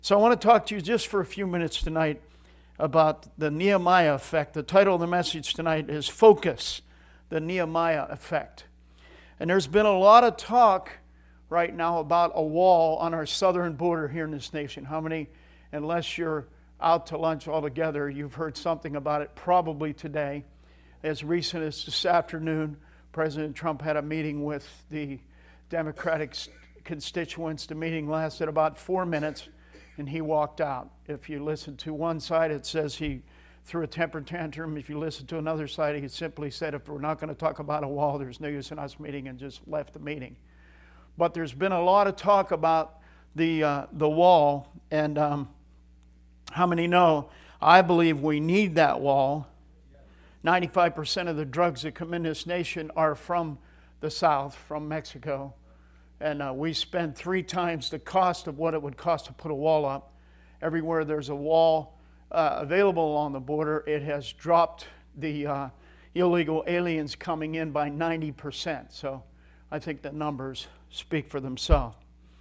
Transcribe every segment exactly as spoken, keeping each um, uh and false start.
So I want to talk to you just for a few minutes tonight about the Nehemiah effect. The title of the message tonight is Focus, the Nehemiah Effect. And there's been a lot of talk right now about a wall on our southern border here in this nation. How many, unless you're out to lunch altogether, you've heard something about it probably today. As recent as this afternoon, President Trump had a meeting with the Democratic constituents. The meeting lasted about four minutes. And he walked out. If you listen to one side, it says he threw a temper tantrum. If you listen to another side, he simply said, if we're not going to talk about a wall, there's no use in us meeting, and just left the meeting. But there's been a lot of talk about the uh, the wall, and um, how many know, I believe we need that wall. ninety-five percent of the drugs that come in this nation are from the South, from Mexico. And uh, we spend three times the cost of what it would cost to put a wall up. Everywhere there's a wall uh, available along the border, it has dropped the uh, illegal aliens coming in by ninety percent. So I think the numbers speak for themselves.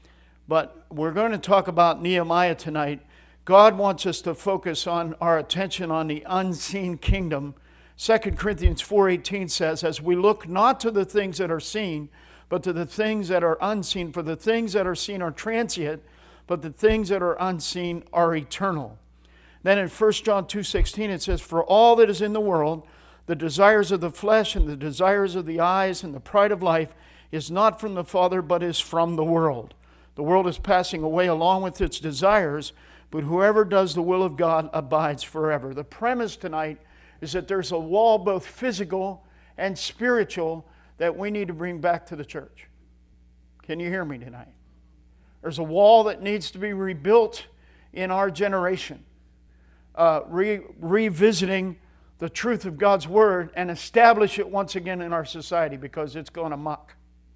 But we're going to talk about Nehemiah tonight. God wants us to focus on our attention on the unseen kingdom. Second Corinthians four eighteen says, as we look not to the things that are seen, but to the things that are unseen. For the things that are seen are transient, but the things that are unseen are eternal. Then in First John two sixteen it says, for all that is in the world, the desires of the flesh and the desires of the eyes and the pride of life is not from the Father, but is from the world. The world is passing away along with its desires, but whoever does the will of God abides forever. The premise tonight is that there's a wall, both physical and spiritual, that we need to bring back to the church. Can you hear me tonight? There's a wall that needs to be rebuilt in our generation. Uh, re- revisiting the truth of God's Word and establish it once again in our society, because it's gone amok.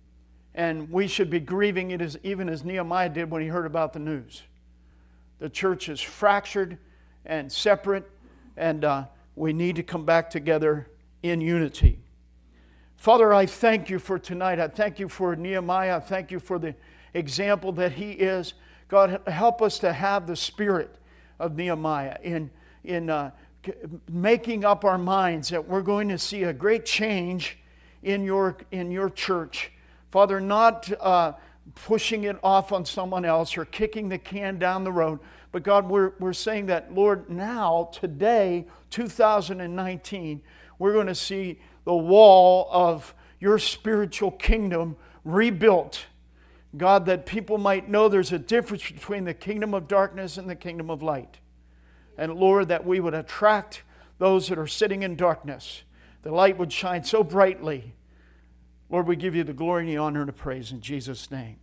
And we should be grieving it as, even as Nehemiah did when he heard about the news. The church is fractured and separate, and uh, we need to come back together in unity. Father, I thank you for tonight. I thank you for Nehemiah. I thank you for the example that he is. God, help us to have the spirit of Nehemiah in, in uh, making up our minds that we're going to see a great change in your, in your church. Father, not uh, pushing it off on someone else or kicking the can down the road, but God, we're, we're saying that, Lord, now, today, two thousand nineteen, we're going to see the wall of your spiritual kingdom rebuilt. God, that people might know there's a difference between the kingdom of darkness and the kingdom of light. And Lord, that we would attract those that are sitting in darkness. The light would shine so brightly. Lord, we give you the glory and the honor and the praise in Jesus' name.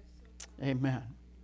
Amen.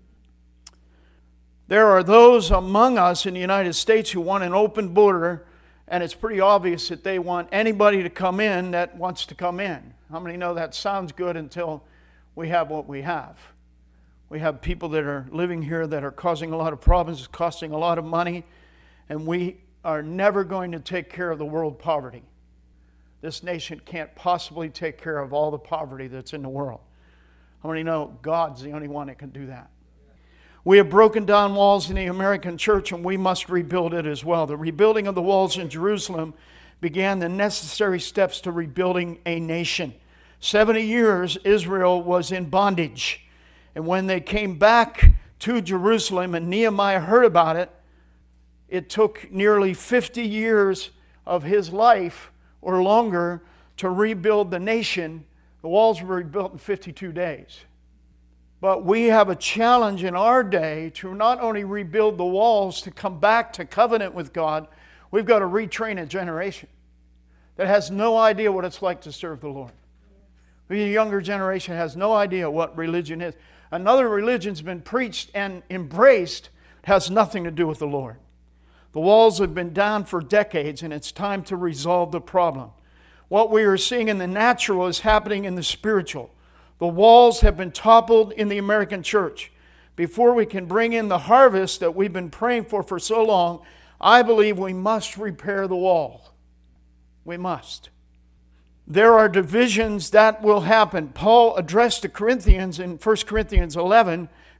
There are those among us in the United States who want an open border. And it's pretty obvious that they want anybody to come in that wants to come in. How many know that sounds good until we have what we have? We have people that are living here that are causing a lot of problems, costing a lot of money, and we are never going to take care of the world poverty. This nation can't possibly take care of all the poverty that's in the world. How many know God's the only one that can do that? We have broken down walls in the American church, and we must rebuild it as well. The rebuilding of the walls in Jerusalem began the necessary steps to rebuilding a nation. Seventy years Israel was in bondage. And when they came back to Jerusalem and Nehemiah heard about it, it took nearly fifty years of his life or longer to rebuild the nation. The walls were rebuilt in fifty-two days. But we have a challenge in our day to not only rebuild the walls, to come back to covenant with God. We've got to retrain a generation that has no idea what it's like to serve the Lord. The younger generation has no idea what religion is. Another religion's been preached and embraced. It has nothing to do with the Lord. The walls have been down for decades, and it's time to resolve the problem. What we are seeing in the natural is happening in the spiritual. The walls have been toppled in the American church. Before we can bring in the harvest that we've been praying for for so long, I believe we must repair the wall. We must. There are divisions that will happen. Paul addressed the Corinthians in First Corinthians eleven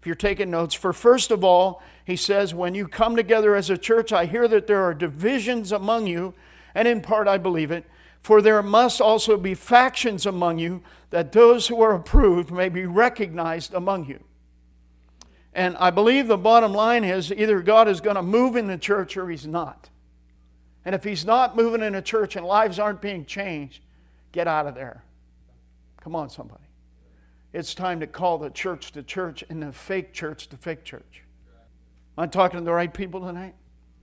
if you're taking notes. For first of all, he says, when you come together as a church, I hear that there are divisions among you, and in part I believe it. For there must also be factions among you, that those who are approved may be recognized among you. And I believe the bottom line is either God is going to move in the church or He's not. And if He's not moving in a church and lives aren't being changed, get out of there. Come on, somebody. It's time to call the church to church and the fake church to fake church. Am I talking to the right people tonight?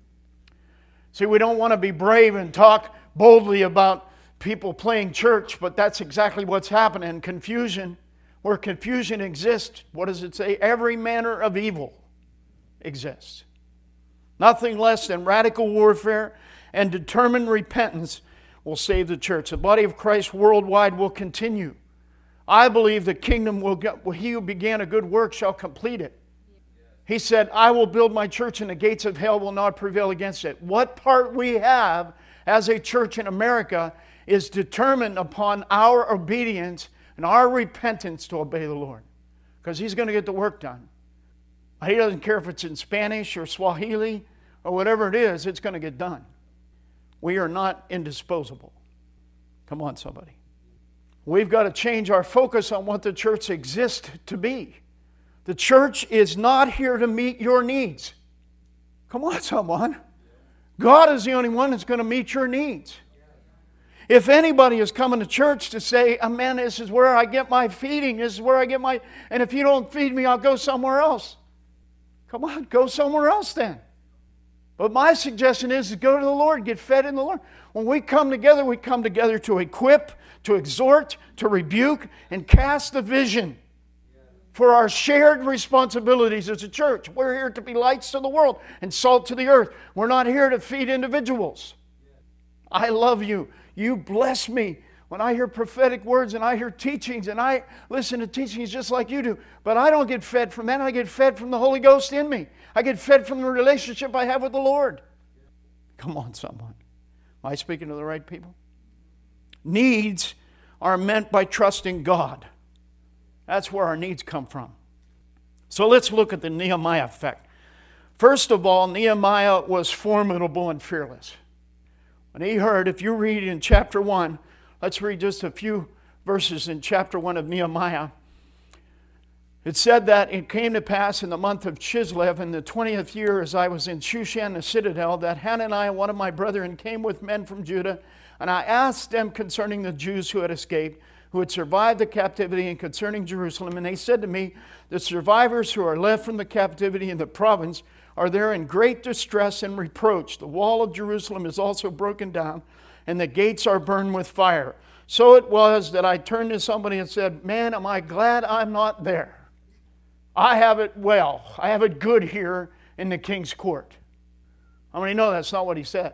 See, we don't want to be brave and talk boldly about people playing church, but that's exactly what's happening. Confusion. Where confusion exists, what does it say? Every manner of evil exists. Nothing less than radical warfare and determined repentance will save the church. The body of Christ worldwide will continue. I believe the kingdom will get, well, he who began a good work shall complete it. He said, I will build my church and the gates of hell will not prevail against it. What part we have as a church in America is determined upon our obedience and our repentance to obey the Lord. Because He's going to get the work done. He doesn't care if it's in Spanish or Swahili or whatever it is, it's going to get done. We are not indisposable. Come on, somebody. We've got to change our focus on what the church exists to be. The church is not here to meet your needs. Come on, someone. God is the only one that's going to meet your needs. If anybody is coming to church to say, oh, man, this is where I get my feeding, this is where I get my, and if you don't feed me, I'll go somewhere else. Come on, go somewhere else then. But my suggestion is to go to the Lord, get fed in the Lord. When we come together, we come together to equip, to exhort, to rebuke, and cast a vision for our shared responsibilities as a church. We're here to be lights to the world and salt to the earth. We're not here to feed individuals. I love you. You bless me when I hear prophetic words and I hear teachings and I listen to teachings just like you do. But I don't get fed from that. I get fed from the Holy Ghost in me. I get fed from the relationship I have with the Lord. Come on, someone. Am I speaking to the right people? Needs are meant by trusting God. That's where our needs come from. So let's look at the Nehemiah effect. First of all, Nehemiah was formidable and fearless. When he heard, if you read in chapter one, let's read just a few verses in chapter one of Nehemiah. It said that it came to pass in the month of Chislev in the twentieth year as I was in Shushan the citadel that Hananiah, one of my brethren, came with men from Judah, and I asked them concerning the Jews who had escaped, who had survived the captivity, and concerning Jerusalem. And they said to me, the survivors who are left from the captivity in the province are there in great distress and reproach. The wall of Jerusalem is also broken down, and the gates are burned with fire. So it was that I turned to somebody and said, man, am I glad I'm not there. I have it well. I have it good here in the king's court. How many know that's not what he said?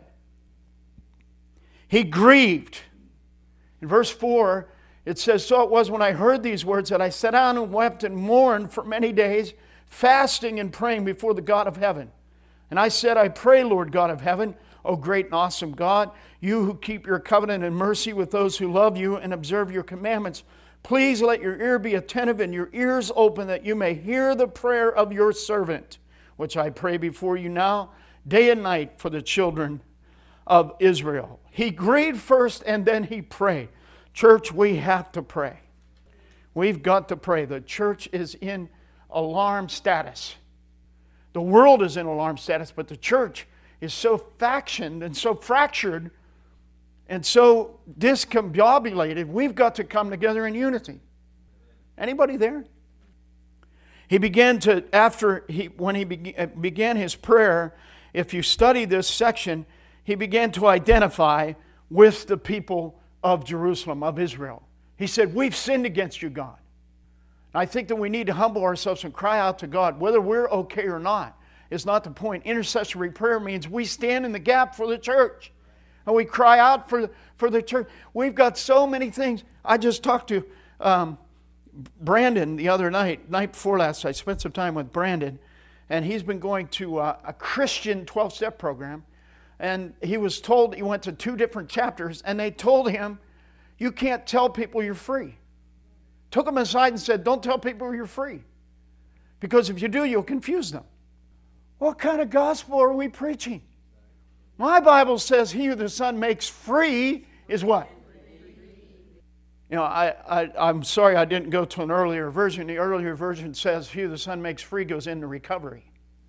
He grieved. In verse four, it says, so it was when I heard these words that I sat down and wept and mourned for many days, fasting and praying before the God of heaven. And I said, I pray, Lord God of heaven, O great and awesome God, you who keep your covenant and mercy with those who love you and observe your commandments, please let your ear be attentive and your ears open that you may hear the prayer of your servant, which I pray before you now, day and night for the children of Israel. He grieved first and then he prayed. Church, we have to pray. We've got to pray. The church is in alarm status. The world is in alarm status, but the church is so factioned and so fractured and so discombobulated, we've got to come together in unity. Anybody there? He began to, after he, when he began his prayer, if you study this section, he began to identify with the people of Jerusalem, of Israel. He said, we've sinned against you, God. I think that we need to humble ourselves and cry out to God, whether we're okay or not. Is not the point. Intercessory prayer means we stand in the gap for the church. And we cry out for, for the church. We've got so many things. I just talked to um, Brandon the other night, night before last. I spent some time with Brandon. And he's been going to uh, a Christian twelve-step program. And he was told, he went to two different chapters. And they told him, you can't tell people you're free. Took him aside and said, don't tell people you're free. Because if you do, you'll confuse them. What kind of gospel are we preaching? My Bible says he who the Son makes free is what? You know, I, I, I'm sorry I didn't go to an earlier version. The earlier version says he who the Son makes free goes into recovery.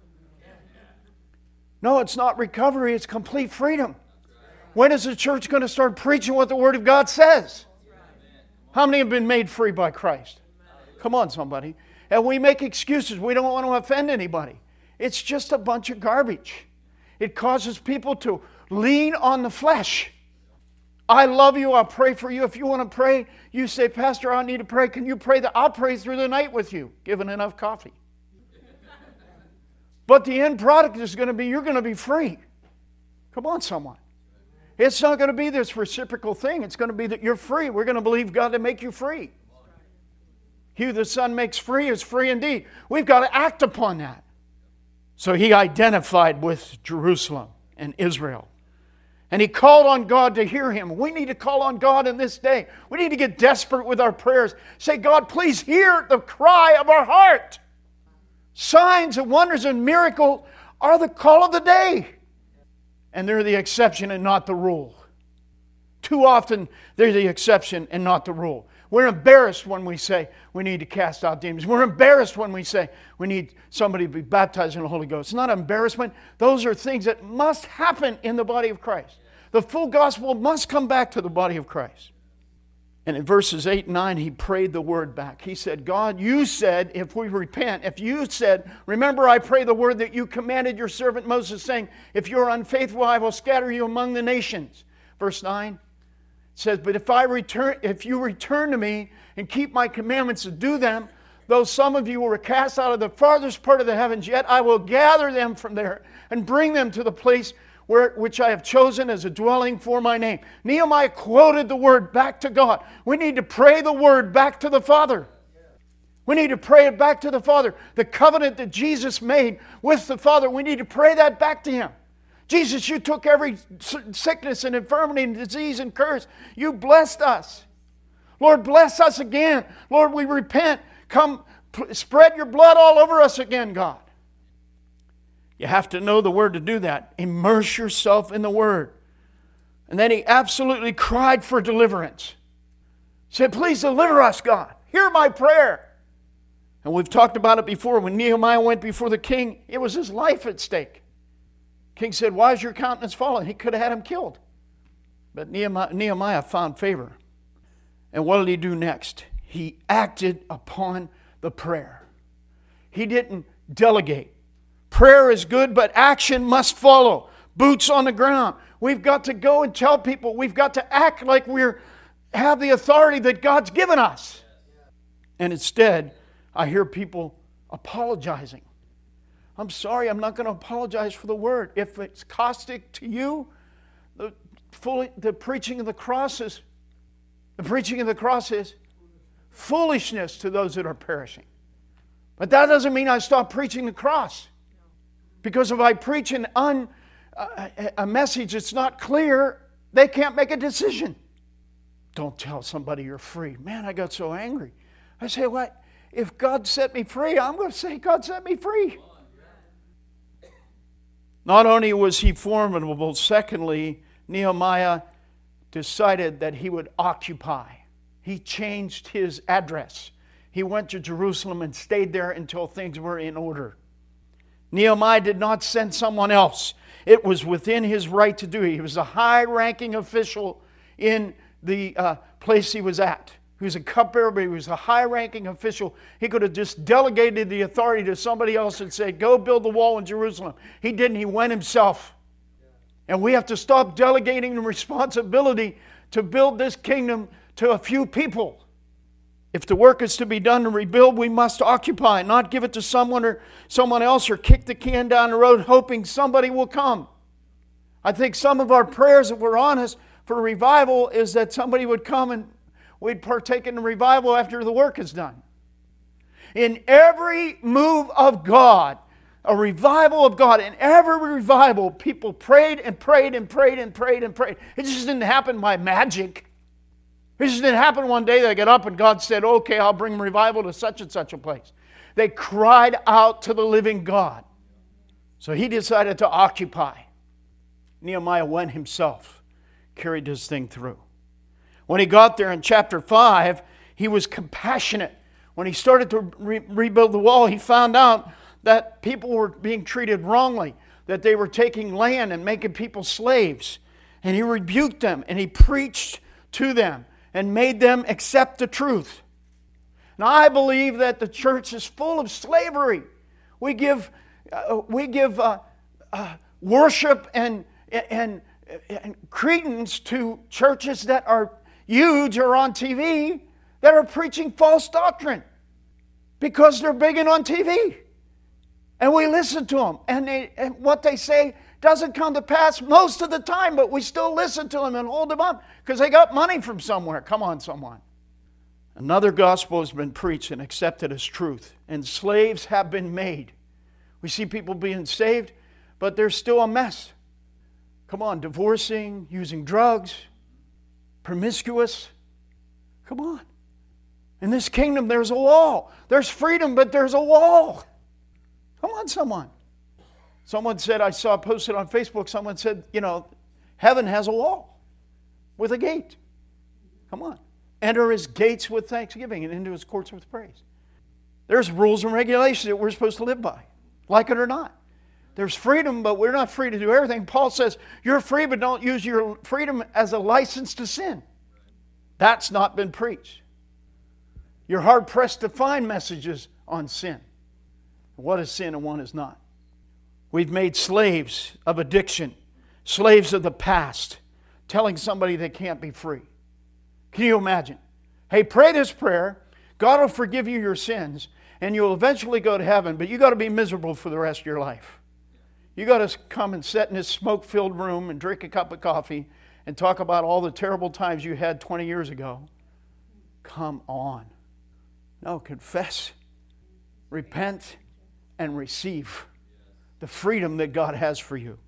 No, it's not recovery, it's complete freedom. When is the church going to start preaching what the Word of God says? How many have been made free by Christ? Come on, somebody. And we make excuses. We don't want to offend anybody. It's just a bunch of garbage. It causes people to lean on the flesh. I love you. I'll pray for you. If you want to pray, you say, Pastor, I need to pray. Can you pray that? I'll pray through the night with you, given enough coffee. But the end product is going to be, you're going to be free. Come on, someone. It's not going to be this reciprocal thing. It's going to be that you're free. We're going to believe God to make you free. He who the Son makes free is free indeed. We've got to act upon that. So he identified with Jerusalem and Israel. And he called on God to hear him. We need to call on God in this day. We need to get desperate with our prayers. Say, God, please hear the cry of our heart. Signs and wonders and miracles are the call of the day. And they're the exception and not the rule. Too often, they're the exception and not the rule. We're embarrassed when we say we need to cast out demons. We're embarrassed when we say we need somebody to be baptized in the Holy Ghost. It's not embarrassment. Those are things that must happen in the body of Christ. The full gospel must come back to the body of Christ. And in verses eight and nine, he prayed the word back. He said, God, you said, if we repent, if you said, remember I pray the word that you commanded your servant Moses, saying, if you're unfaithful, I will scatter you among the nations. Verse nine. Says, but if I return, if you return to me and keep my commandments and do them, though some of you were cast out of the farthest part of the heavens, yet I will gather them from there and bring them to the place where, which I have chosen as a dwelling for my name. Nehemiah quoted the word back to God. We need to pray the word back to the Father. We need to pray it back to the Father. The covenant that Jesus made with the Father, we need to pray that back to Him. Jesus, you took every sickness and infirmity and disease and curse. You blessed us. Lord, bless us again. Lord, we repent. Come, p- spread your blood all over us again, God. You have to know the Word to do that. Immerse yourself in the Word. And then he absolutely cried for deliverance. He said, please deliver us, God. Hear my prayer. And we've talked about it before. When Nehemiah went before the king, it was his life at stake. King said, why is your countenance fallen? He could have had him killed. But Nehemiah, Nehemiah found favor. And what did he do next? He acted upon the prayer. He didn't delegate. Prayer is good, but action must follow. Boots on the ground. We've got to go and tell people. We've got to act like we have the authority that God's given us. And instead, I hear people apologizing. I'm sorry, I'm not going to apologize for the word. If it's caustic to you, the, fully, the preaching of the cross is, the preaching of the cross is foolishness to those that are perishing. But that doesn't mean I stop preaching the cross. Because if I preach an un, uh, a message that's not clear, they can't make a decision. Don't tell somebody you're free. Man, I got so angry. I say, what? If God set me free, I'm going to say God set me free. Not only was he formidable, secondly, Nehemiah decided that he would occupy. He changed his address. He went to Jerusalem and stayed there until things were in order. Nehemiah did not send someone else. It was within his right to do it. He was a high-ranking official in the uh, place he was at. He was a cupbearer, but he was a high-ranking official. He could have just delegated the authority to somebody else and said, go build the wall in Jerusalem. He didn't. He went himself. And we have to stop delegating the responsibility to build this kingdom to a few people. If the work is to be done to rebuild, we must occupy, not give it to someone or someone else or kick the can down the road hoping somebody will come. I think some of our prayers, if we're honest, for revival is that somebody would come and we'd partake in the revival after the work is done. In every move of God, a revival of God, in every revival, people prayed and prayed and prayed and prayed and prayed. It just didn't happen by magic. It just didn't happen one day they got up and God said, okay, I'll bring revival to such and such a place. They cried out to the living God. So he decided to occupy. Nehemiah went himself, carried this thing through. When he got there in chapter five, he was compassionate. When he started to re- rebuild the wall, he found out that people were being treated wrongly, that they were taking land and making people slaves. And he rebuked them, and he preached to them and made them accept the truth. Now, I believe that the church is full of slavery. We give, uh, we give uh, uh, worship and, and, and credence to churches that are huge or on T V that are preaching false doctrine because they're big and on T V. And we listen to them, and, they, and what they say doesn't come to pass most of the time, but we still listen to them and hold them up because they got money from somewhere. Come on, someone. Another gospel has been preached and accepted as truth, and slaves have been made. We see people being saved, but they're still a mess. Come on, divorcing, using drugs, promiscuous. Come on. In this kingdom, there's a wall. There's freedom, but there's a wall. Come on, someone. Someone said, I saw posted on Facebook, someone said, you know, heaven has a wall with a gate. Come on. Enter his gates with thanksgiving and into his courts with praise. There's rules and regulations that we're supposed to live by, like it or not. There's freedom, but we're not free to do everything. Paul says, you're free, but don't use your freedom as a license to sin. That's not been preached. You're hard-pressed to find messages on sin. What is sin and what is not? We've made slaves of addiction, slaves of the past, telling somebody they can't be free. Can you imagine? Hey, pray this prayer. God will forgive you your sins, and you'll eventually go to heaven, but you got to be miserable for the rest of your life. You got to come and sit in this smoke-filled room and drink a cup of coffee and talk about all the terrible times you had twenty years ago. Come on. No, confess, repent, and receive the freedom that God has for you.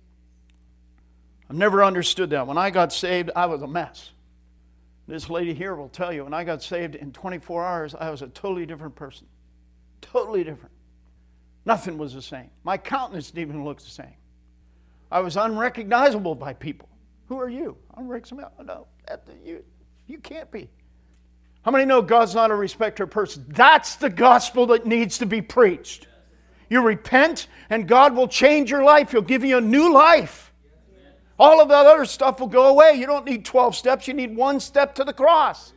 I've never understood that. When I got saved, I was a mess. This lady here will tell you, when I got saved in twenty-four hours, I was a totally different person. Totally different. Nothing was the same. My countenance didn't even look the same. I was unrecognizable by people. Who are you? I'm Rick Smith. No, you, you can't be. How many know God's not a respecter of persons? That's the gospel that needs to be preached. You repent, and God will change your life. He'll give you a new life. All of that other stuff will go away. You don't need twelve steps. You need one step to the cross.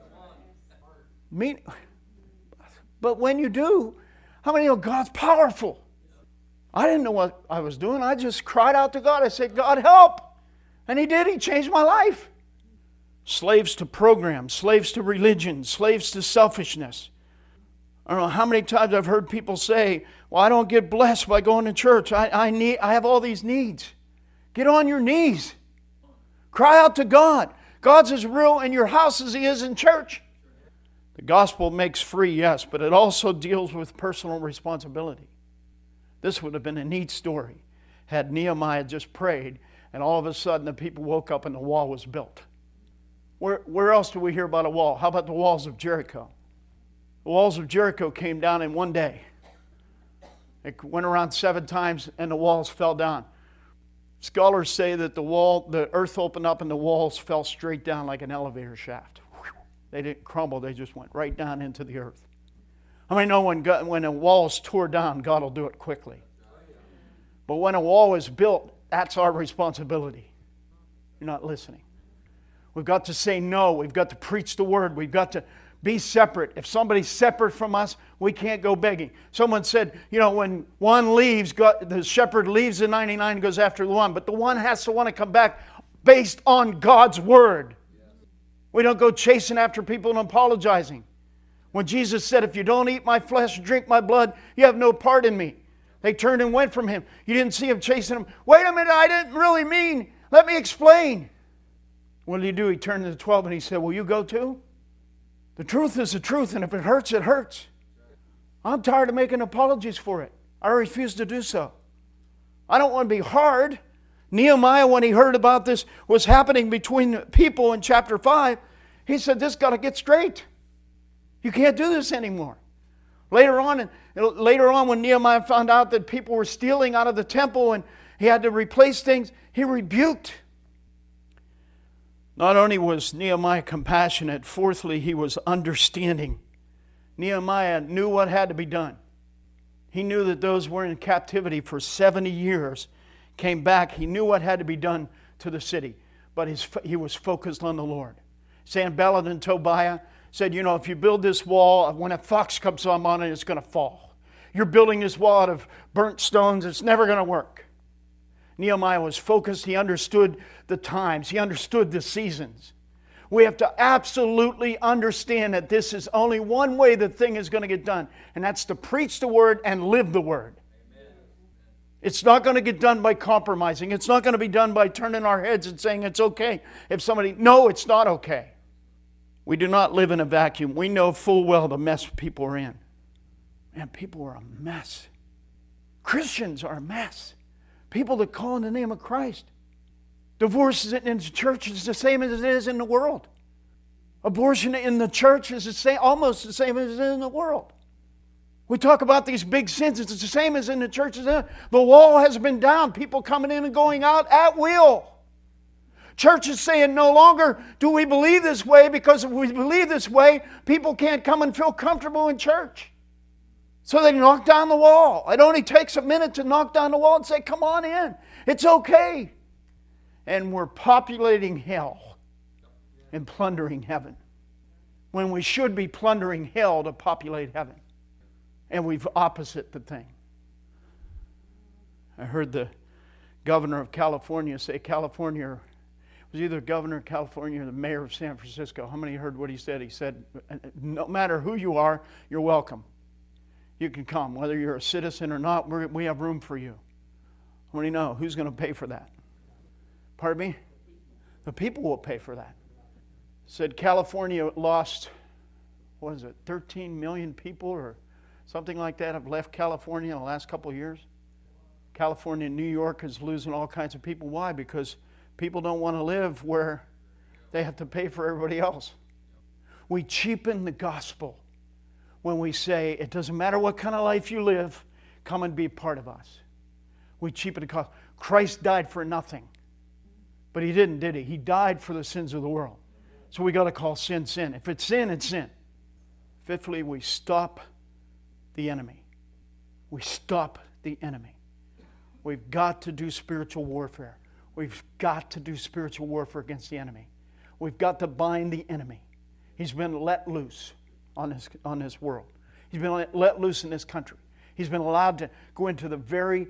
Mean, but when you do, how many know God's powerful? I didn't know what I was doing. I just cried out to God. I said, God, help. And He did. He changed my life. Slaves to programs, slaves to religion, slaves to selfishness. I don't know how many times I've heard people say, well, I don't get blessed by going to church. I, I, need, I have all these needs. Get on your knees. Cry out to God. God's as real in your house as He is in church. The gospel makes free, yes, but it also deals with personal responsibility. This would have been a neat story had Nehemiah just prayed and all of a sudden the people woke up and the wall was built. Where, where else do we hear about a wall? How about the walls of Jericho? The walls of Jericho came down in one day. It went around seven times and the walls fell down. Scholars say that the wall, the earth opened up and the walls fell straight down like an elevator shaft. They didn't crumble, they just went right down into the earth. How many know when, God, when a wall is tore down, God will do it quickly? But when a wall is built, that's our responsibility. You're not listening. We've got to say no. We've got to preach the word. We've got to be separate. If somebody's separate from us, we can't go begging. Someone said, you know, when one leaves, God, the shepherd leaves the ninety-nine and goes after the one. But the one has to want to come back based on God's word. We don't go chasing after people and apologizing. When Jesus said, if you don't eat my flesh, drink my blood, you have no part in me. They turned and went from Him. You didn't see Him chasing them. Wait a minute, I didn't really mean. Let me explain. What did He do? He turned to the twelve and He said, will you go too? The truth is the truth, and if it hurts, it hurts. I'm tired of making apologies for it. I refuse to do so. I don't want to be hard. Nehemiah, when he heard about this was happening between people in chapter five, he said, this got to get straight. You can't do this anymore. Later on, later on, when Nehemiah found out that people were stealing out of the temple and he had to replace things, he rebuked. Not only was Nehemiah compassionate, fourthly, he was understanding. Nehemiah knew what had to be done. He knew that those who were in captivity for seventy years came back. He knew what had to be done to the city, but his, he was focused on the Lord. Sanballat and Tobiah said, you know, if you build this wall, when a fox comes on it, it's going to fall. You're building this wall out of burnt stones. It's never going to work. Nehemiah was focused. He understood the times. He understood the seasons. We have to absolutely understand that this is only one way the thing is going to get done, and that's to preach the Word and live the Word. Amen. It's not going to get done by compromising. It's not going to be done by turning our heads and saying it's okay. If somebody, no, it's not okay. We do not live in a vacuum. We know full well the mess people are in. Man, people are a mess. Christians are a mess. People that call in the name of Christ. Divorce in the church is the same as it is in the world. Abortion in the church is the same, almost the same as it is in the world. We talk about these big sins. It's the same as in the churches. The wall has been down. People coming in and going out at will. Church is saying no longer do we believe this way, because if we believe this way, people can't come and feel comfortable in church. So they knock down the wall. It only takes a minute to knock down the wall and say, come on in. It's okay. And we're populating hell and plundering heaven, when we should be plundering hell to populate heaven. And we've opposite the thing. I heard the governor of California say, California, it was either governor of California or the mayor of San Francisco. How many heard what he said? He said, no matter who you are, you're welcome. You can come. Whether you're a citizen or not, we're, we have room for you. How many know? Who's going to pay for that? Pardon me? The people will pay for that. Said California lost, what is it, thirteen million people or something like that have left California in the last couple of years. California and New York is losing all kinds of people. Why? Because people don't want to live where they have to pay for everybody else. We cheapen the gospel when we say, it doesn't matter what kind of life you live, come and be part of us. We cheapen the gospel. Christ died for nothing. But he didn't, did he? He died for the sins of the world. So we got to call sin, sin. If it's sin, it's sin. Fifthly, we stop the enemy. We stop the enemy. We've got to do spiritual warfare. We've got to do spiritual warfare against the enemy. We've got to bind the enemy. He's been let loose on this, on this world. He's been let, let loose in this country. He's been allowed to go into the very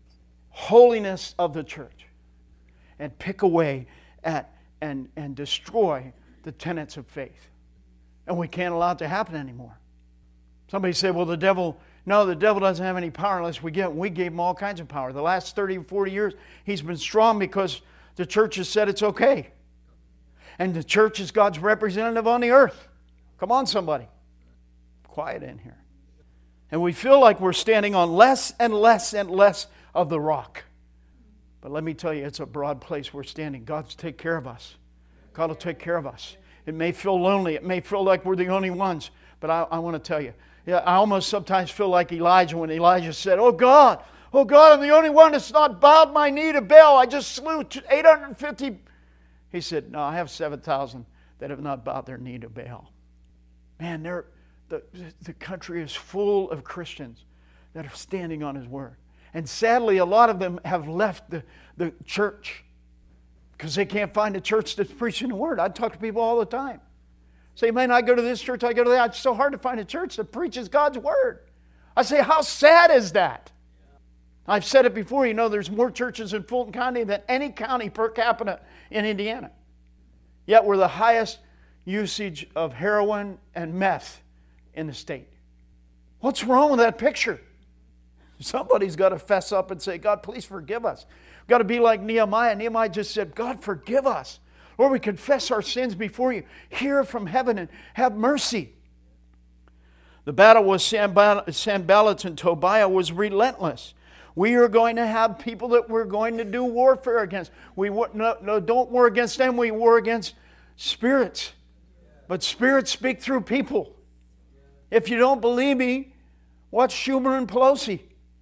holiness of the church and pick away at and, and destroy the tenets of faith. And we can't allow it to happen anymore. Somebody said, well, the devil, no, the devil doesn't have any power unless we get him. We gave him all kinds of power. The last thirty, forty years, he's been strong because the church has said it's okay. And the church is God's representative on the earth. Come on, somebody. Quiet in here. And we feel like we're standing on less and less and less of the rock. But let me tell you, it's a broad place we're standing. God's take care of us. God will take care of us. It may feel lonely. It may feel like we're the only ones. But I, I want to tell you, yeah, I almost sometimes feel like Elijah when Elijah said, oh God, oh God, I'm the only one that's not bowed my knee to Baal. I just slew eight hundred fifty. He said, no, I have seven thousand that have not bowed their knee to Baal. Man, the, the country is full of Christians that are standing on His Word. And sadly, a lot of them have left the, the church because they can't find a church that's preaching the Word. I talk to people all the time. Say, man, I go to this church, I go to that. It's so hard to find a church that preaches God's Word. I say, how sad is that? I've said it before, you know, there's more churches in Fulton County than any county per capita in Indiana. Yet we're the highest usage of heroin and meth in the state. What's wrong with that picture? Somebody's got to fess up and say, God, please forgive us. We've got to be like Nehemiah. Nehemiah just said, God, forgive us. Lord, we confess our sins before you. Hear from heaven and have mercy. The battle with Sanballat and Tobiah was relentless. We are going to have people that we're going to do warfare against. We no, no, don't war against them. We war against spirits. But spirits speak through people. If you don't believe me, Watch Schumer and Pelosi.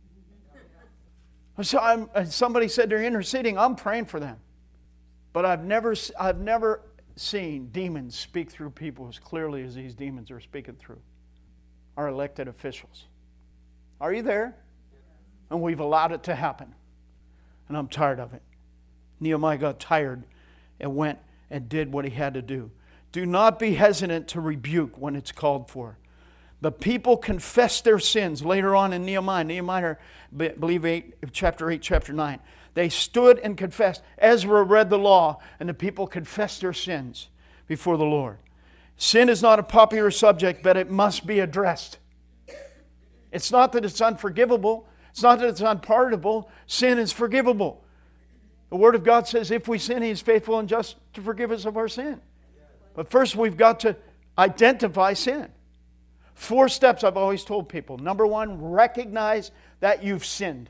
So I'm, somebody said they're interceding. I'm praying for them. But I've never, I've never seen demons speak through people as clearly as these demons are speaking through our elected officials. Are you there? And we've allowed it to happen. And I'm tired of it. Nehemiah got tired and went and did what he had to do. Do not be hesitant to rebuke when it's called for. The people confessed their sins later on in Nehemiah. Nehemiah, I believe, eight, chapter eight, chapter nine. They stood and confessed. Ezra read the law, and the people confessed their sins before the Lord. Sin is not a popular subject, but it must be addressed. It's not that it's unforgivable. It's not that it's unpardonable. Sin is forgivable. The Word of God says if we sin, He is faithful and just to forgive us of our sin. But first we've got to identify sin. Four steps I've always told people. Number one, recognize that you've sinned.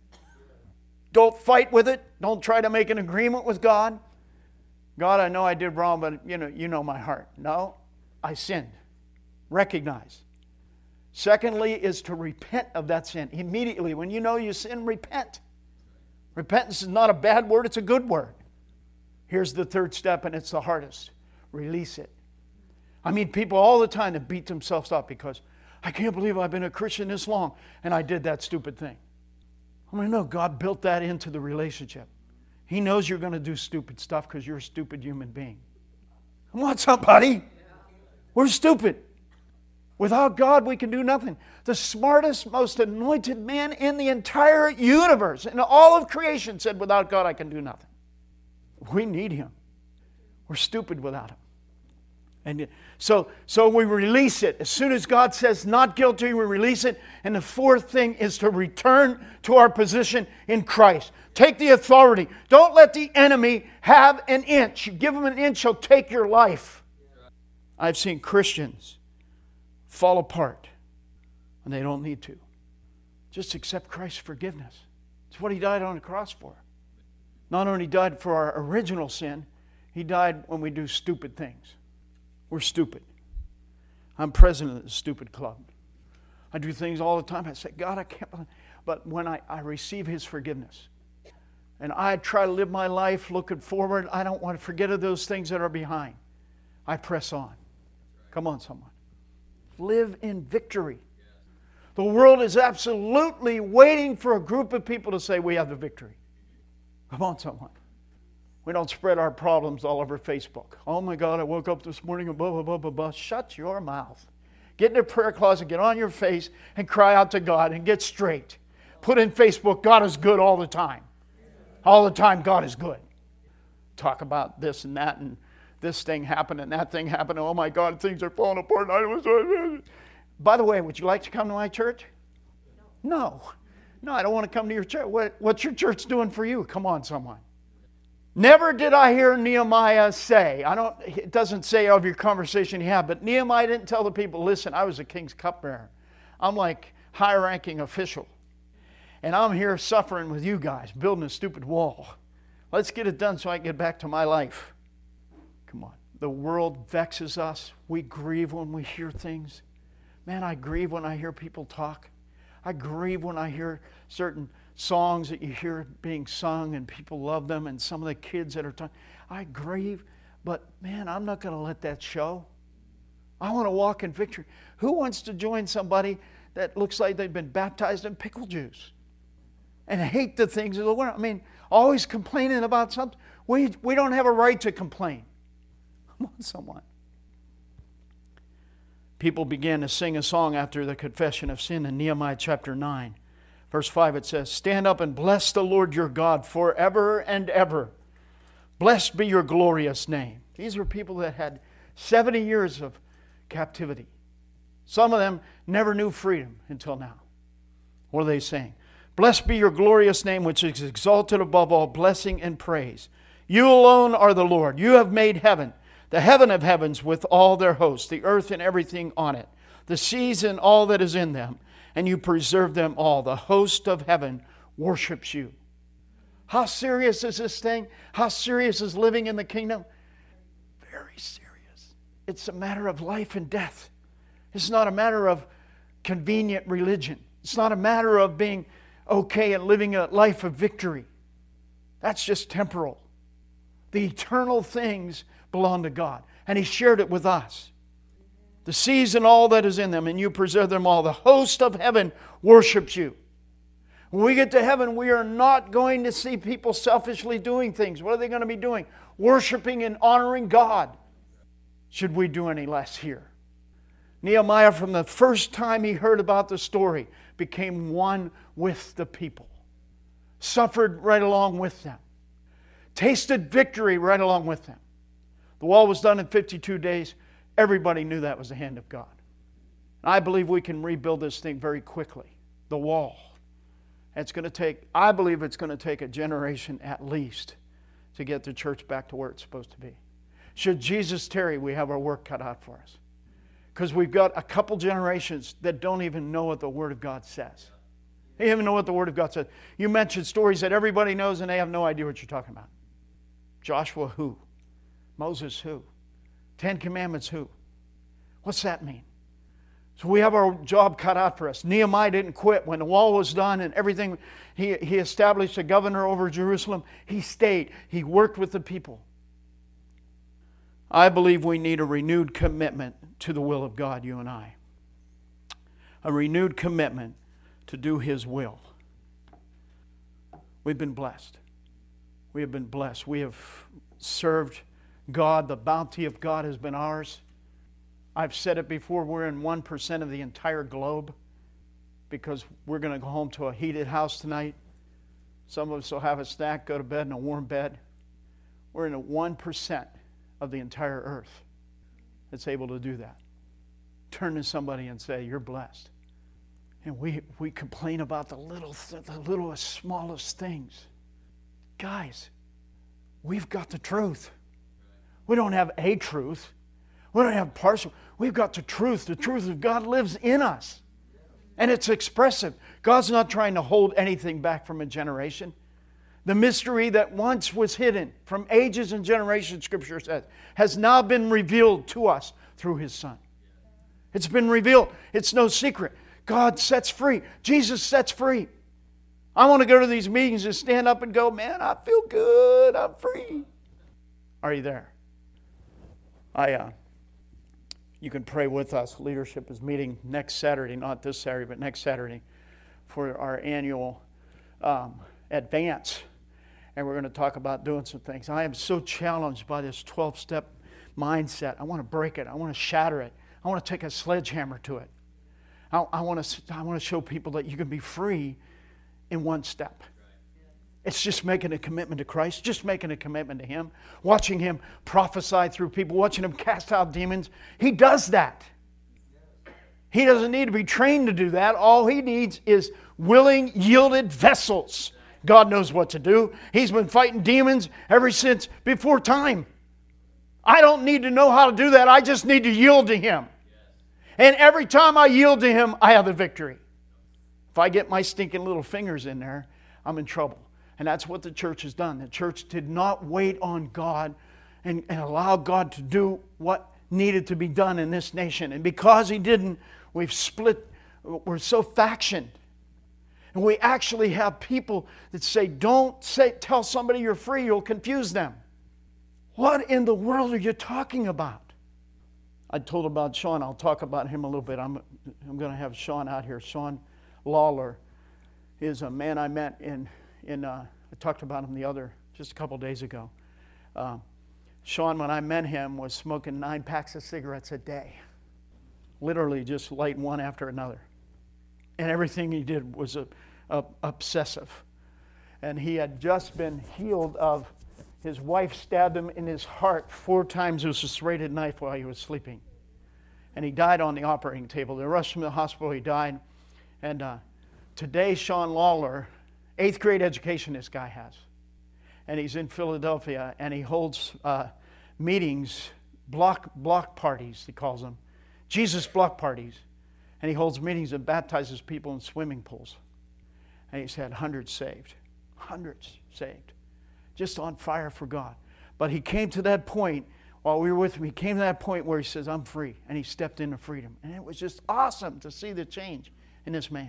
Don't fight with it. Don't try to make an agreement with God. God, I know I did wrong, but you know, you know my heart. No, I sinned. Recognize. Secondly is to repent of that sin. Immediately, when you know you sin, repent. Repentance is not a bad word, it's a good word. Here's the third step, and it's the hardest. Release it. I mean, people all the time that beat themselves up because I can't believe I've been a Christian this long and I did that stupid thing. I mean, no, God built that into the relationship. He knows you're going to do stupid stuff because you're a stupid human being. Come on, somebody. We're stupid. Without God, we can do nothing. The smartest, most anointed man in the entire universe, in all of creation, said, without God, I can do nothing. We need Him. We're stupid without Him. And so, so we release it. As soon as God says not guilty, we release it. And the fourth thing is to return to our position in Christ. Take the authority. Don't let the enemy have an inch. You give him an inch, he'll take your life. I've seen Christians fall apart, and they don't need to. Just accept Christ's forgiveness. It's what He died on the cross for. Not only died for our original sin, He died when we do stupid things. We're stupid. I'm president of the stupid club. I do things all the time. I say, God, I can't believe. But when I, I receive His forgiveness, and I try to live my life looking forward, I don't want to forget of those things that are behind. I press on. Come on, someone. Live in victory. The world is absolutely waiting for a group of people to say, we have the victory. Come on, someone. We don't spread our problems all over Facebook. Oh my God, I woke up this morning and blah, blah, blah, blah, blah. Shut your mouth. Get in a prayer closet, get on your face, and cry out to God and get straight. Put in Facebook, God is good all the time. All the time, God is good. Talk about this and that, and this thing happened and that thing happened. Oh my God, things are falling apart. I was... By the way, would you like to come to my church? No. No, I don't want to come to your church. What, what's your church doing for you? Come on, someone. Never did I hear Nehemiah say, I don't, it doesn't say of your conversation you have, but Nehemiah didn't tell the people, listen, I was a king's cupbearer. I'm like high-ranking official. And I'm here suffering with you guys, building a stupid wall. Let's get it done so I can get back to my life. Come on. The world vexes us. We grieve when we hear things. Man, I grieve when I hear people talk. I grieve when I hear certain songs that you hear being sung and people love them, and some of the kids that are talking. I grieve, but man, I'm not going to let that show. I want to walk in victory. Who wants to join somebody that looks like they've been baptized in pickle juice and hate the things of the world? I mean, always complaining about something. We, we don't have a right to complain. Come on, someone. People began to sing a song after the confession of sin in Nehemiah chapter nine. Verse five, it says, stand up and bless the Lord your God forever and ever. Blessed be your glorious name. These were people that had seventy years of captivity. Some of them never knew freedom until now. What are they saying? Blessed be your glorious name, which is exalted above all blessing and praise. You alone are the Lord. You have made heaven, the heaven of heavens with all their hosts, the earth and everything on it, the seas and all that is in them, and you preserve them all. The host of heaven worships you. How serious is this thing? How serious is living in the kingdom? Very serious. It's a matter of life and death. It's not a matter of convenient religion. It's not a matter of being okay and living a life of victory. That's just temporal. The eternal things belong to God. And He shared it with us. The seas and all that is in them, and you preserve them all. The host of heaven worships you. When we get to heaven, we are not going to see people selfishly doing things. What are they going to be doing? Worshiping and honoring God. Should we do any less here? Nehemiah, from the first time he heard about the story, became one with the people. Suffered right along with them. Tasted victory right along with them. The wall was done in fifty-two days. Everybody knew that was the hand of God. I believe we can rebuild this thing very quickly. The wall. It's going to take, I believe it's going to take a generation at least to get the church back to where it's supposed to be. Should Jesus tarry, we have our work cut out for us. Because we've got a couple generations that don't even know what the Word of God says. They don't even know what the Word of God says. You mentioned stories that everybody knows and they have no idea what you're talking about. Joshua who? Moses who? Ten Commandments who? What's that mean? So we have our job cut out for us. Nehemiah didn't quit. When the wall was done and everything, he, he established a governor over Jerusalem. He stayed. He worked with the people. I believe we need a renewed commitment to the will of God, you and I. A renewed commitment to do His will. We've been blessed. We have been blessed. We have served God. The bounty of God has been ours. I've said it before, we're in one percent of the entire globe because we're going to go home to a heated house tonight. Some of us will have a snack, go to bed in a warm bed. We're in a one percent of the entire earth that's able to do that. Turn to somebody and say, you're blessed. And we, we complain about the little, the littlest, smallest things. Guys, we've got the truth. We don't have a truth. We don't have partial. We've got the truth. The truth of God lives in us. And it's expressive. God's not trying to hold anything back from a generation. The mystery that once was hidden from ages and generations, Scripture says, has now been revealed to us through His Son. It's been revealed. It's no secret. God sets free. Jesus sets free. I want to go to these meetings and stand up and go, man, I feel good. I'm free. Are you there? I, uh, you can pray with us. Leadership is meeting next Saturday, not this Saturday, but next Saturday for our annual um, advance. And we're going to talk about doing some things. I am so challenged by this twelve-step mindset. I want to break it. I want to shatter it. I want to take a sledgehammer to it. I, I, want to, I want to show people that you can be free in one step. It's just making a commitment to Christ, just making a commitment to Him, watching Him prophesy through people, watching Him cast out demons. He does that. He doesn't need to be trained to do that. All He needs is willing, yielded vessels. God knows what to do. He's been fighting demons ever since before time. I don't need to know how to do that. I just need to yield to Him. And every time I yield to Him, I have the victory. If I get my stinking little fingers in there, I'm in trouble. And that's what the church has done. The church did not wait on God and, and allow God to do what needed to be done in this nation. And because He didn't, we've split. We're so factioned. And we actually have people that say, don't say, tell somebody you're free, you'll confuse them. What in the world are you talking about? I told about Sean. I'll talk about him a little bit. I'm, I'm going to have Sean out here. Sean Lawler is a man I met in, in uh, I talked about him the other, just a couple days ago. Uh, Sean, when I met him, was smoking nine packs of cigarettes a day. Literally just lighting one after another. And everything he did was a, a, obsessive. And he had just been healed of, his wife stabbed him in his heart four times with a serrated knife while he was sleeping. And he died on the operating table. They rushed him to the hospital, he died. And uh, today, Sean Lawler, eighth grade education this guy has. And he's in Philadelphia, and he holds uh, meetings, block, block parties, he calls them. Jesus block parties. And he holds meetings and baptizes people in swimming pools. And he's had hundreds saved. Hundreds saved. Just on fire for God. But he came to that point while we were with him, he came to that point where he says, I'm free. And he stepped into freedom. And it was just awesome to see the change in this man.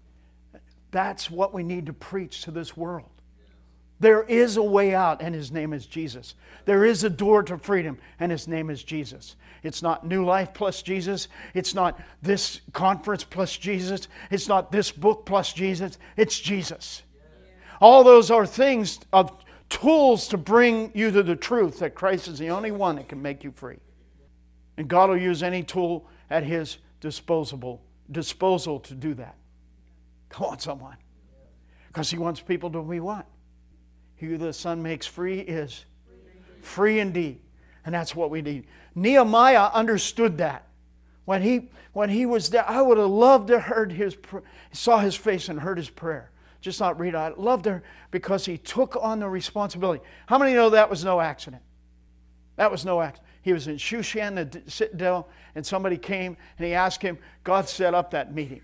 That's what we need to preach to this world. There is a way out, and His name is Jesus. There is a door to freedom, and His name is Jesus. It's not New Life plus Jesus. It's not this conference plus Jesus. It's not this book plus Jesus. It's Jesus. All those are things of tools to bring you to the truth that Christ is the only one that can make you free. And God will use any tool at His disposable disposal to do that. Come on, someone. Because He wants people to be what? He who the Son makes free is free indeed. And that's what we need. Nehemiah understood that. When he, when he was there, I would have loved to heard his, saw his face and heard his prayer. Just not read it. I loved her because he took on the responsibility. How many know that was no accident? That was no accident. He was in Shushan, the citadel, and somebody came and he asked him, God set up that meeting.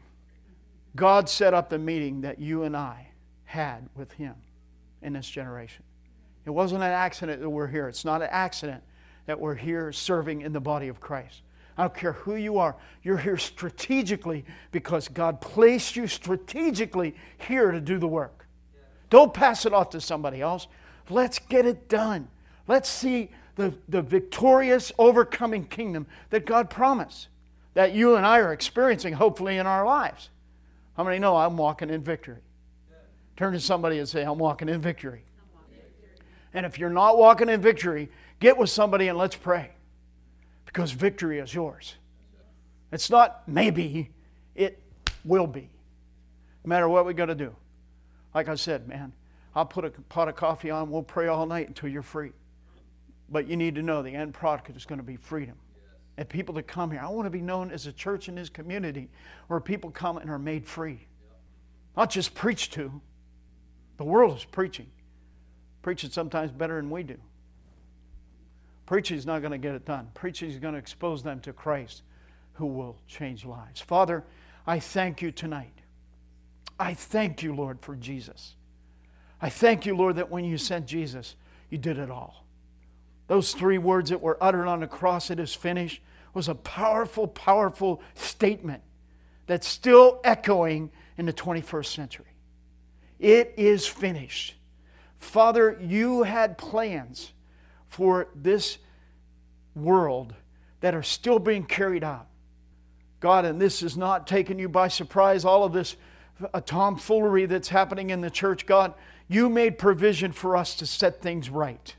God set up the meeting that you and I had with Him in this generation. It wasn't an accident that we're here. It's not an accident that we're here serving in the body of Christ. I don't care who you are. You're here strategically because God placed you strategically here to do the work. Don't pass it off to somebody else. Let's get it done. Let's see the, the victorious, overcoming kingdom that God promised, that you and I are experiencing, hopefully, in our lives. How many know I'm walking in victory? Turn to somebody and say, I'm walking in victory. And if you're not walking in victory, get with somebody and let's pray. Because victory is yours. It's not maybe, it will be. No matter what we got to do. Like I said, man, I'll put a pot of coffee on, we'll pray all night until you're free. But you need to know the end product is going to be freedom. And people that come here, I want to be known as a church in this community where people come and are made free. Not just preached to. The world is preaching. Preaching sometimes better than we do. Preaching is not going to get it done. Preaching is going to expose them to Christ who will change lives. Father, I thank You tonight. I thank You, Lord, for Jesus. I thank You, Lord, that when You sent Jesus, You did it all. Those three words that were uttered on the cross, it is finished, was a powerful, powerful statement that's still echoing in the twenty-first century. It is finished. Father, You had plans for this world that are still being carried out. God, and this is not taking You by surprise, all of this uh, tomfoolery that's happening in the church. God, You made provision for us to set things right.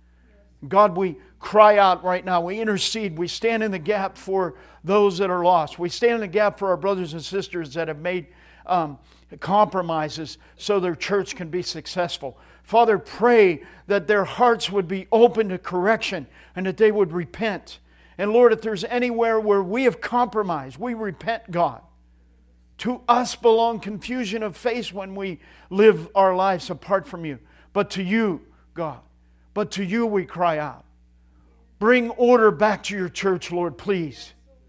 God, we cry out right now. We intercede. We stand in the gap for those that are lost. We stand in the gap for our brothers and sisters that have made um, compromises so their church can be successful. Father, pray that their hearts would be open to correction and that they would repent. And Lord, if there's anywhere where we have compromised, we repent, God. To us belong confusion of face when we live our lives apart from You. But to You, God, but to You we cry out. Bring order back to Your church, Lord, please.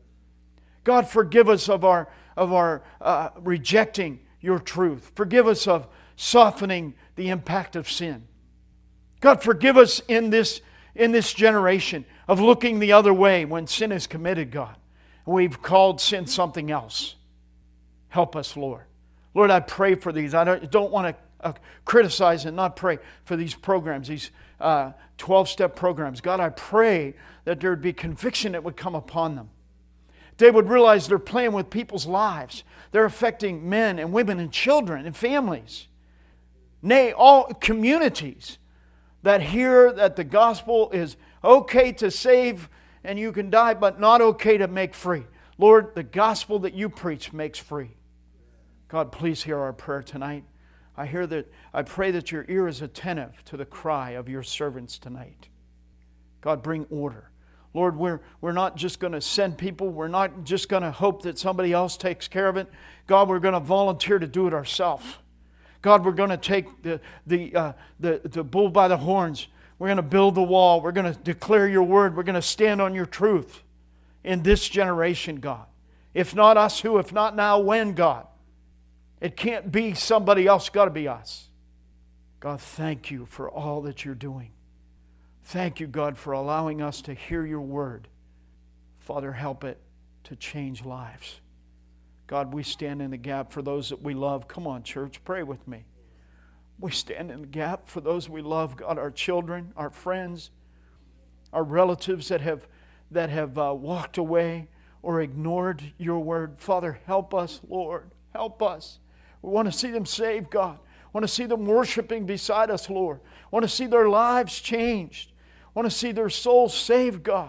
God, forgive us of our, of our uh, rejecting Your truth. Forgive us of softening the impact of sin. God, forgive us in this, in this generation of looking the other way when sin is committed, God. And we've called sin something else. Help us, Lord. Lord, I pray for these. I don't, don't want to uh, criticize and not pray for these programs, these uh, twelve-step programs. God, I pray that there would be conviction that would come upon them. They would realize they're playing with people's lives. They're affecting men and women and children and families. Nay, all communities that hear that the gospel is okay to save and you can die, but not okay to make free. Lord, the gospel that You preach makes free. God, please hear our prayer tonight. I hear that, I pray that Your ear is attentive to the cry of Your servants tonight. God, bring order. Lord, we're, we're not just going to send people. We're not just going to hope that somebody else takes care of it. God, we're going to volunteer to do it ourselves. God, we're going to take the, the, uh, the, the bull by the horns. We're going to build the wall. We're going to declare Your word. We're going to stand on Your truth in this generation, God. If not us, who? If not now, when, God? It can't be somebody else. It's got to be us. God, thank You for all that You're doing. Thank you, God, for allowing us to hear your word. Father, help it to change lives. God, we stand in the gap for those that we love. Come on, church, pray with me. We stand in the gap for those we love, God, our children, our friends, our relatives that have, that have uh, walked away or ignored your word. Father, help us, Lord. Help us. We want to see them saved, God. We want to see them worshiping beside us, Lord. We want to see their lives changed. We want to see their souls saved, God.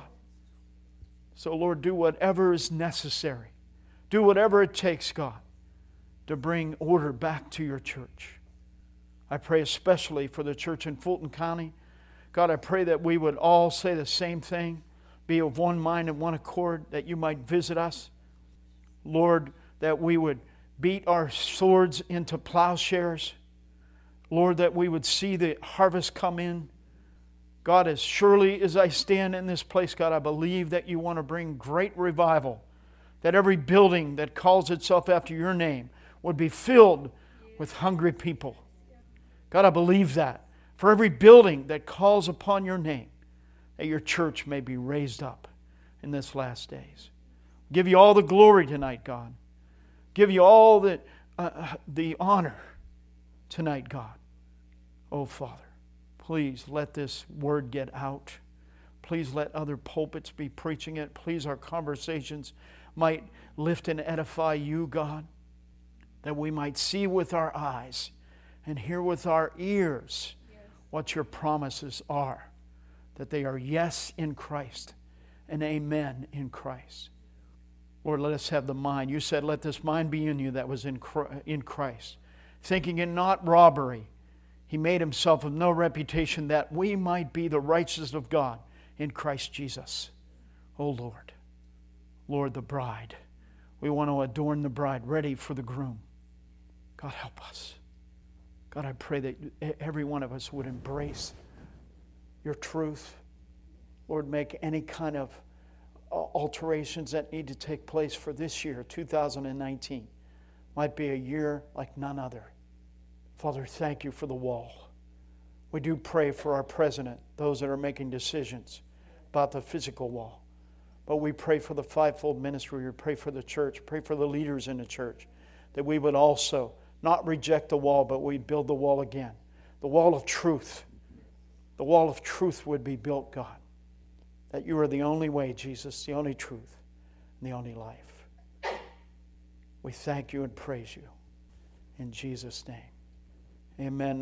So, Lord, do whatever is necessary. Do whatever it takes, God, to bring order back to your church. I pray especially for the church in Fulton County. God, I pray that we would all say the same thing, be of one mind and one accord, that you might visit us. Lord, that we would beat our swords into plowshares. Lord, that we would see the harvest come in. God, as surely as I stand in this place, God, I believe that you want to bring great revival, that every building that calls itself after your name would be filled with hungry people. God, I believe that. For every building that calls upon your name, that your church may be raised up in this last days. Give you all the glory tonight, God. Give you all the, uh, the honor tonight, God. Oh, Father, please let this word get out. Please let other pulpits be preaching it. Please, our conversations might lift and edify you, God, that we might see with our eyes and hear with our ears what your promises are, that they are yes in Christ and amen in Christ. Lord, let us have the mind. You said, let this mind be in you that was in Christ. Thinking it not robbery, he made himself of no reputation, that we might be the righteousness of God in Christ Jesus. Oh Lord, Lord, the bride. We want to adorn the bride, ready for the groom. God, help us. God, I pray that every one of us would embrace your truth. Lord, make any kind of alterations that need to take place for this year, two thousand nineteen. Might be a year like none other. Father, thank you for the wall. We do pray for our president, those that are making decisions about the physical wall. But we pray for the fivefold ministry. We pray for the church. Pray for the leaders in the church, that we would also not reject the wall, but we'd build the wall again. The wall of truth. The wall of truth would be built, God. That you are the only way, Jesus, the only truth, and the only life. We thank you and praise you. In Jesus' name. Amen.